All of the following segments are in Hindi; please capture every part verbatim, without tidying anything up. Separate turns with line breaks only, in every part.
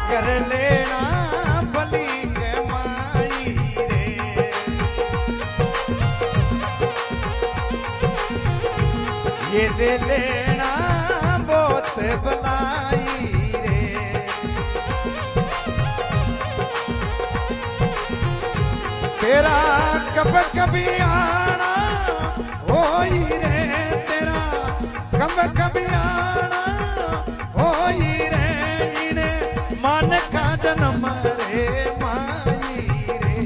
कर लेना भली कमाई रे, ये ले लेना बहुत भलाई रे। तेरा कब कभी आना हो रे, तेरा कब कभी आना हो रे, इन्हें मन का जन्म रे माई रे।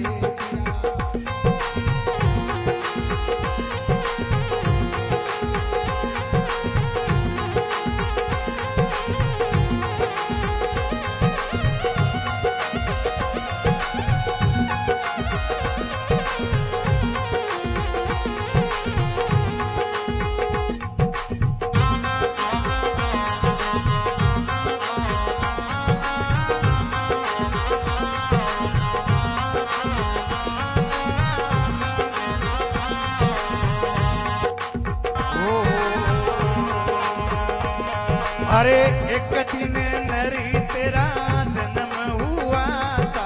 अरे एक दिन नरी तेरा जन्म हुआ था,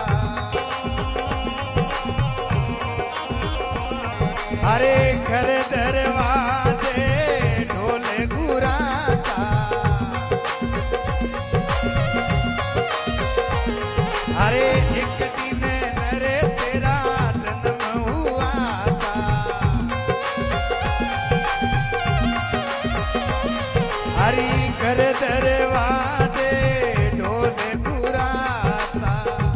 अरे घर दरवाजे ढोल गुरा था, अरे एक दिन नरे तेरा जन्म हुआ था, हरी घर दरवाजे ढोल गुराता,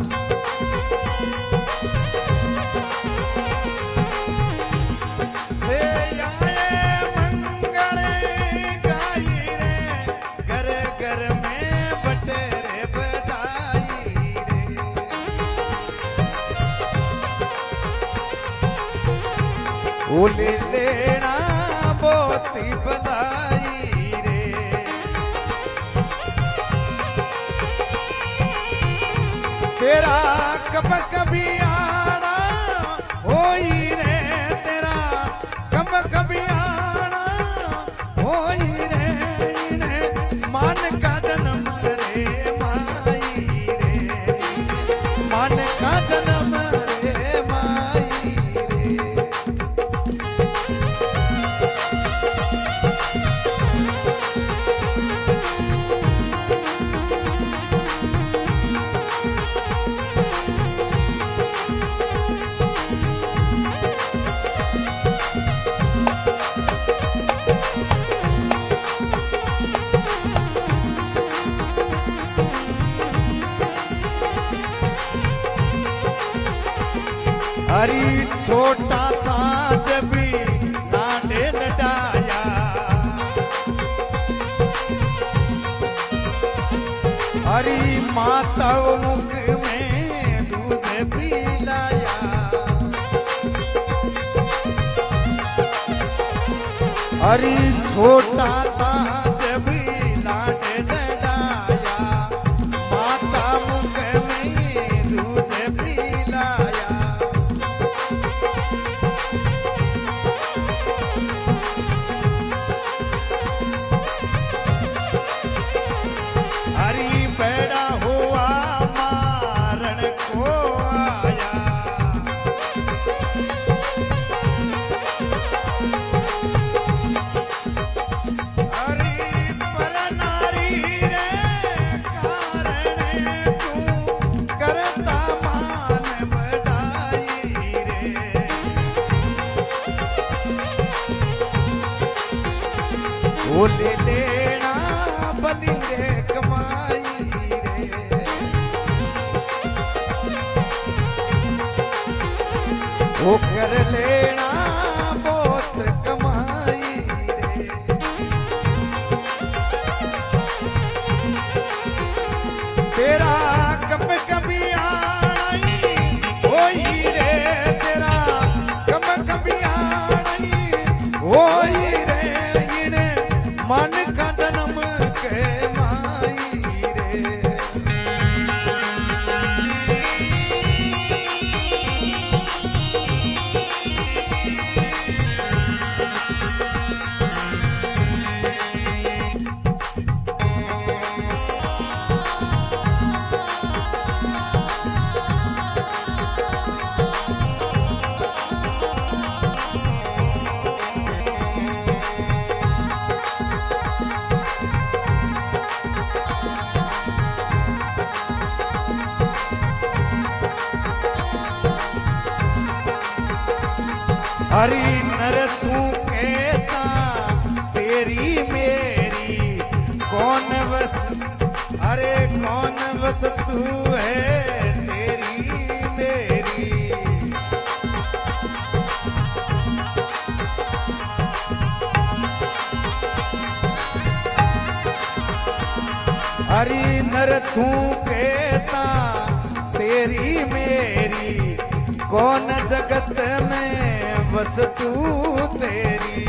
से आए मंगल गाई रे, घर घर में बटेरे बधाई रे। ओले लेना बहुत ही भलाई, तेरा कब कभी आना हो रे, तेरा कब कभी आना हो रे, इन्हें मन का जन्म रे माई रे, मन का जन्म रे माई रे। हरी छोटा था जब लाडे लडाया, हरी माता मुख में दूध पिलाया, हरी छोटा था जब लाडे लडाया, माता मुख में दूध पिलाया, हरी पैदा हुआ मारण को आया, हरी पर नारी रे कारण तू करता मान बढ़ाई रे, वो ले लेना बली रे कमाई रे, वो कर लेना बहुत कमाई रे। तेरा कब कभी आई होई रे, तेरा कब कभी आई होई रे, इन्हें मन का जन्म के माई रे। हरी नर तू कहता तेरी मेरी कौन बस, अरे कौन बस तू है तेरी मेरी। हरी नर तू कहता तेरी मेरी कौन जगत में बस तू तेरी।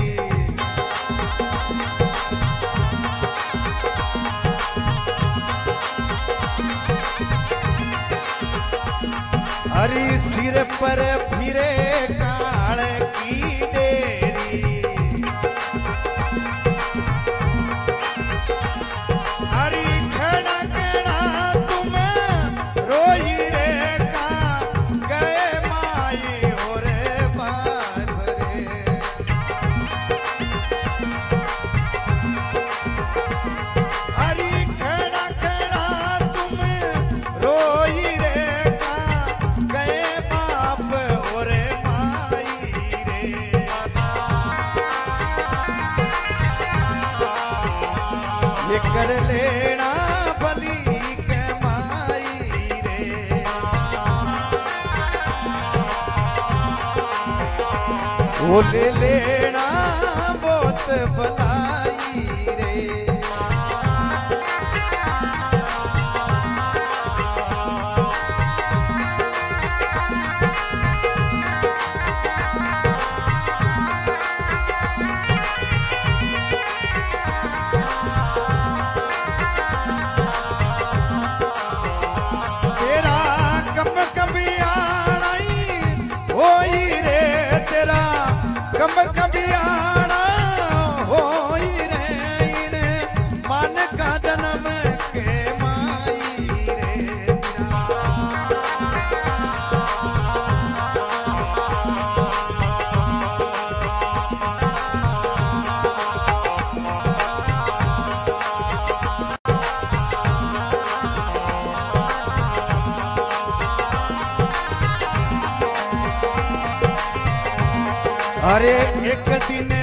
हरी सिर पर फिरे काल की डेरी, हरी खड़ा खड़ा तुम रोई रे का गए माई और बार भरे। हरी खड़ा खड़ा तुम रोई रे का गए बाप और माई रे। ये कर लेना बलि के माई रे, वो ले लेना बहुत भलाई रे। तेरा कम कभी आना होई रे, तेरा कम कभी आना होई रे। इन मन का जन्म के माई रे। अरे एक दिन